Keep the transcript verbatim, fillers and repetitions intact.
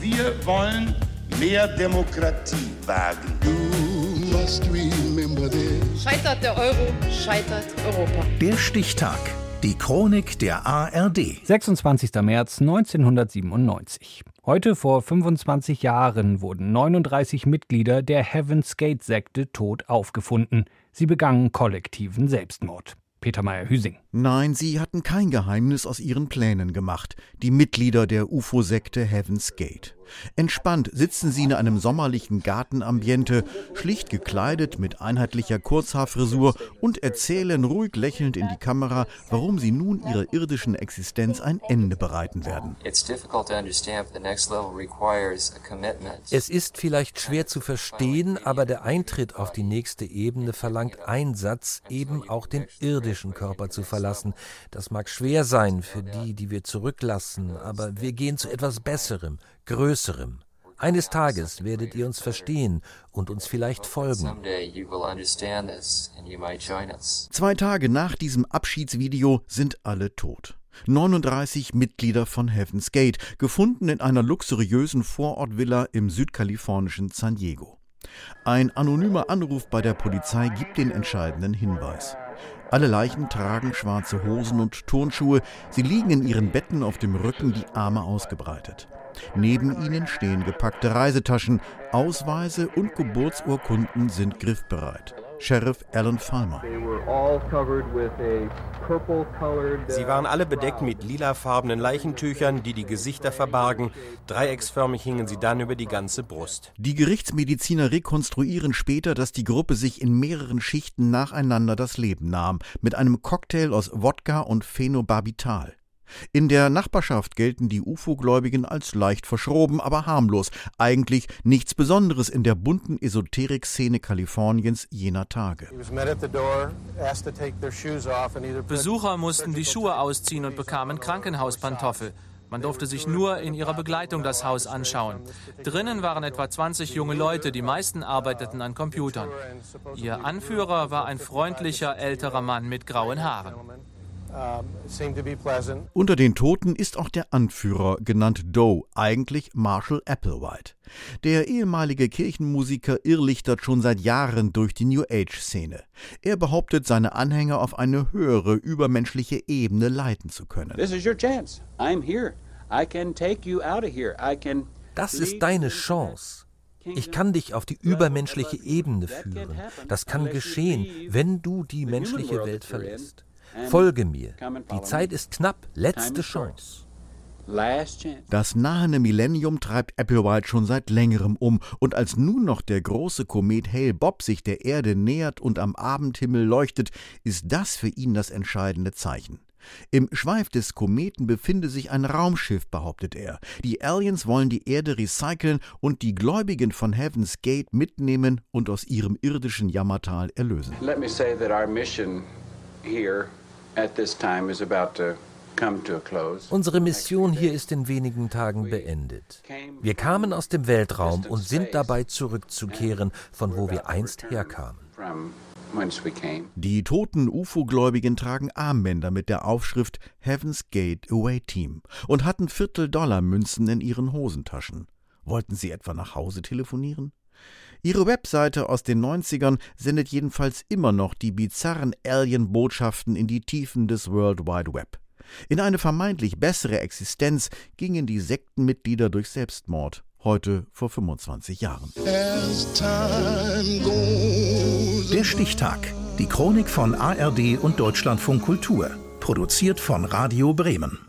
Wir wollen mehr Demokratie wagen. You must remember this. Scheitert der Euro, scheitert Europa. Der Stichtag. Die Chronik der A R D. sechsundzwanzigster März neunzehnhundertsiebenundneunzig. Heute vor fünfundzwanzig Jahren wurden neununddreißig Mitglieder der Heaven's Gate-Sekte tot aufgefunden. Sie begangen kollektiven Selbstmord. Peter Meyer-Hüsing. Nein, sie hatten kein Geheimnis aus ihren Plänen gemacht, die Mitglieder der U F O-Sekte Heaven's Gate. Entspannt sitzen sie in einem sommerlichen Gartenambiente, schlicht gekleidet mit einheitlicher Kurzhaarfrisur und erzählen ruhig lächelnd in die Kamera, warum sie nun ihrer irdischen Existenz ein Ende bereiten werden. Es ist vielleicht schwer zu verstehen, aber der Eintritt auf die nächste Ebene verlangt Einsatz, eben auch den irdischen Körper zu verlassen. Das mag schwer sein für die, die wir zurücklassen, aber wir gehen zu etwas Besserem, Größerem. Eines Tages werdet ihr uns verstehen und uns vielleicht folgen. Zwei Tage nach diesem Abschiedsvideo sind alle tot. neununddreißig Mitglieder von Heaven's Gate, gefunden in einer luxuriösen Vorortvilla im südkalifornischen San Diego. Ein anonymer Anruf bei der Polizei gibt den entscheidenden Hinweis. Alle Leichen tragen schwarze Hosen und Turnschuhe. Sie liegen in ihren Betten auf dem Rücken, die Arme ausgebreitet. Neben ihnen stehen gepackte Reisetaschen, Ausweise und Geburtsurkunden sind griffbereit. Sheriff Alan Falmer. Sie waren alle bedeckt mit lilafarbenen Leichentüchern, die die Gesichter verbargen. Dreiecksförmig hingen sie dann über die ganze Brust. Die Gerichtsmediziner rekonstruieren später, dass die Gruppe sich in mehreren Schichten nacheinander das Leben nahm, mit einem Cocktail aus Wodka und Phenobarbital. In der Nachbarschaft gelten die U F O-Gläubigen als leicht verschroben, aber harmlos. Eigentlich nichts Besonderes in der bunten Esoterik-Szene Kaliforniens jener Tage. Besucher mussten die Schuhe ausziehen und bekamen Krankenhauspantoffeln. Man durfte sich nur in ihrer Begleitung das Haus anschauen. Drinnen waren etwa zwanzig junge Leute, die meisten arbeiteten an Computern. Ihr Anführer war ein freundlicher, älterer Mann mit grauen Haaren. Unter den Toten ist auch der Anführer, genannt Doe, eigentlich Marshall Applewhite. Der ehemalige Kirchenmusiker irrlichtert schon seit Jahren durch die New-Age-Szene. Er behauptet, seine Anhänger auf eine höhere, übermenschliche Ebene leiten zu können. Das ist deine Chance. Ich kann dich auf die übermenschliche Ebene führen. Das kann geschehen, wenn du die menschliche Welt verlässt. Folge mir. Die Zeit ist knapp. Letzte Chance. Das nahende Millennium treibt Applewhite schon seit längerem um. Und als nun noch der große Komet Hale-Bopp sich der Erde nähert und am Abendhimmel leuchtet, ist das für ihn das entscheidende Zeichen. Im Schweif des Kometen befinde sich ein Raumschiff, behauptet er. Die Aliens wollen die Erde recyceln und die Gläubigen von Heaven's Gate mitnehmen und aus ihrem irdischen Jammertal erlösen. Let me say that our mission here at this time is about to come to a close. Unsere Mission hier ist in wenigen Tagen beendet. Wir kamen aus dem Weltraum und sind dabei zurückzukehren, von wo wir einst herkamen. Die toten U F O-Gläubigen tragen Armbänder mit der Aufschrift Heaven's Gate Away Team und hatten Viertel-Dollar-Münzen in ihren Hosentaschen. Wollten sie etwa nach Hause telefonieren? Ihre Webseite aus den neunzigern sendet jedenfalls immer noch die bizarren Alien-Botschaften in die Tiefen des World Wide Web. In eine vermeintlich bessere Existenz gingen die Sektenmitglieder durch Selbstmord, heute vor fünfundzwanzig Jahren. Der Stichtag. Die Chronik von A R D und Deutschlandfunk Kultur. Produziert von Radio Bremen.